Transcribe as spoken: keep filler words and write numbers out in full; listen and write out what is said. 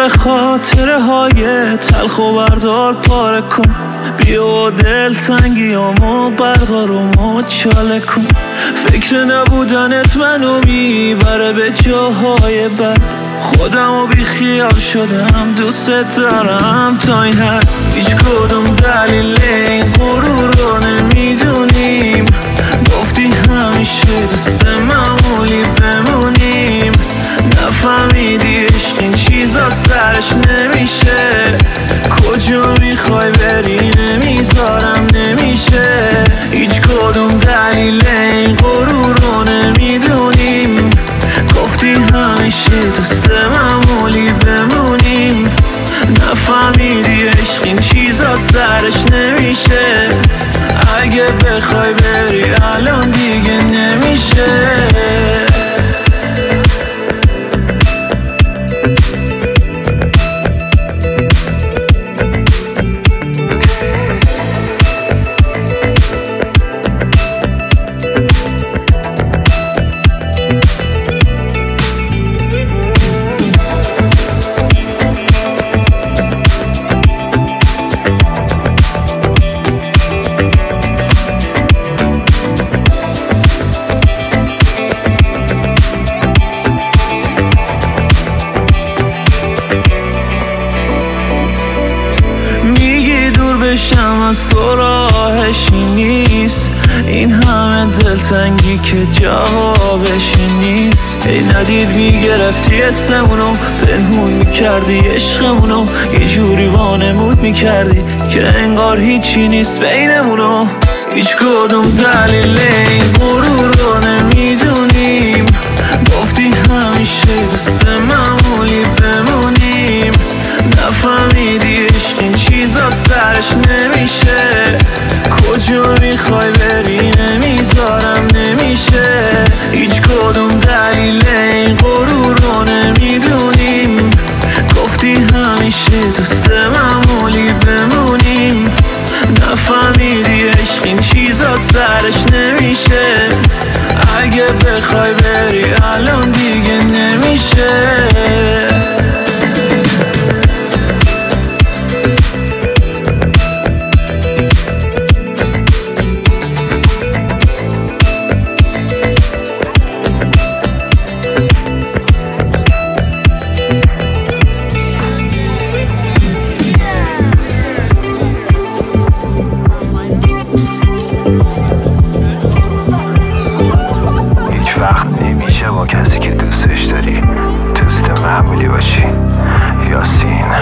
دوباره خاطره های تلخ و بردار پاره کن، بیا دل تنگیامو بردار و مچاله کن. فکر نبودنت منو میبره به جاهای بد، خودمو بی خیال شدم دوست دارم تا این حد. هیچ کدوم دلیل این غرور رو نمیدونیم، گفتی همیشه دوست معمولی بمونیم. نفهمیدی عشق این چیزا سرش نمیشه، کجا میخوای بری نمیذارم نمیشه. هیچ کدوم دلیل این غرور رو نمیدونیم، گفتی همیشه دوست معمولی بمونیم. نفهمیدی عشق این چیزا سرش نمیشه، اگه بخوای بری الان دیگه نمیشه. بشم از تو راهشی نیست، این همه دلتنگی که جوابشی نیست. ای ندید میگرفتی اسمونو، پنهون میکردی عشقمونو، یه جوری وانمود میکردی که انگار هیچی نیست بینمونو. هیچ کدوم دلیل این غرور رو نمیدونیم، گفتی همیشه دوست معمولی بمونیم. نفهمیدی عشق این چیزا سرش نمیشه، کجا میخوای بری نمیذارم نمیشه. هیچ کدوم دلیل این غرور رو نمیدونیم، گفتی همیشه دوست معمولی بمونیم. نفهمیدی عشق این چیزا سرش نمیشه، اگه بخوای بری الان دیگه نمیشه. با کسی که دوستش داری دوست معمولی باشی. یاسین.